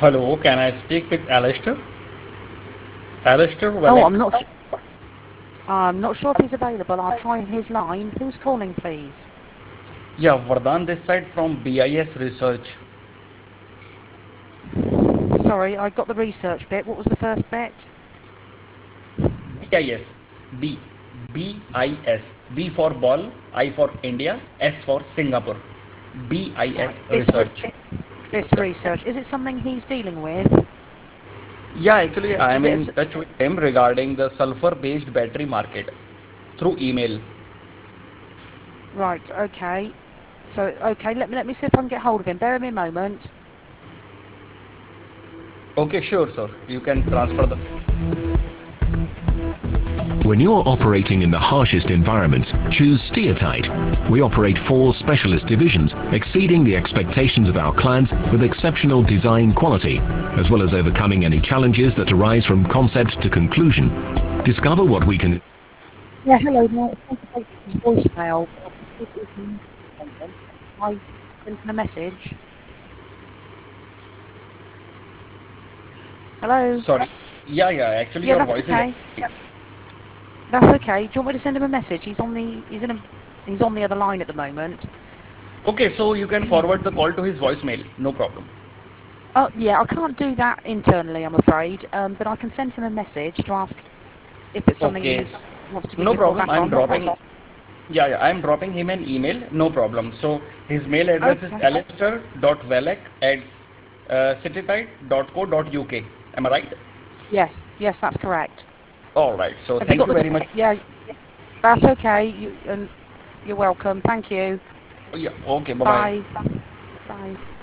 Hello, can I speak with Alistair? Alistair Oh, Welek? I'm not sure if he's available. I'll try his line. Who's calling, please? Yeah, Vardhan this side from BIS Research. Sorry, I got the research bit. What was the first bit? BIS. B. BIS. B for ball, I for India, S for Singapore. Right. BIS Research. This Yeah. research. Is it something he's dealing with? Yeah, actually, I Is am it? in touch with him regarding the sulfur-based battery market through email. Right. Okay. So okay. Let me see if I can get hold of him. Bear with me a moment. Okay, sure, sir. You can transfer the. When you're operating in the harshest environments, choose Steatite. We operate 4 specialist divisions, exceeding the expectations of our clients with exceptional design quality, as well as overcoming any challenges that arise from concept to conclusion. Discover what we can. Yeah. Hello. No, his voicemail. I sent him a message. Hello. Sorry. Yeah. Actually, Yeah, your that's voice is. okay. That's okay. Do you want me to send him a message? He's on the other line at the moment. Okay, so you can forward the call to his voicemail. No problem. Oh, yeah, I can't do that internally, I'm afraid. But I can send him a message to ask if it's something Okay, he wants to give no me a call problem. back I'm on. dropping. Yeah, I'm dropping him an email. No problem. So his mail address is Okay. alistair.velek@citytide.co.uk. Am I right? Yes, that's correct. All right. So Have you thank got you very much. Yeah, that's okay. And you're welcome. Thank you. Yeah. Okay. Bye bye. Bye. Bye.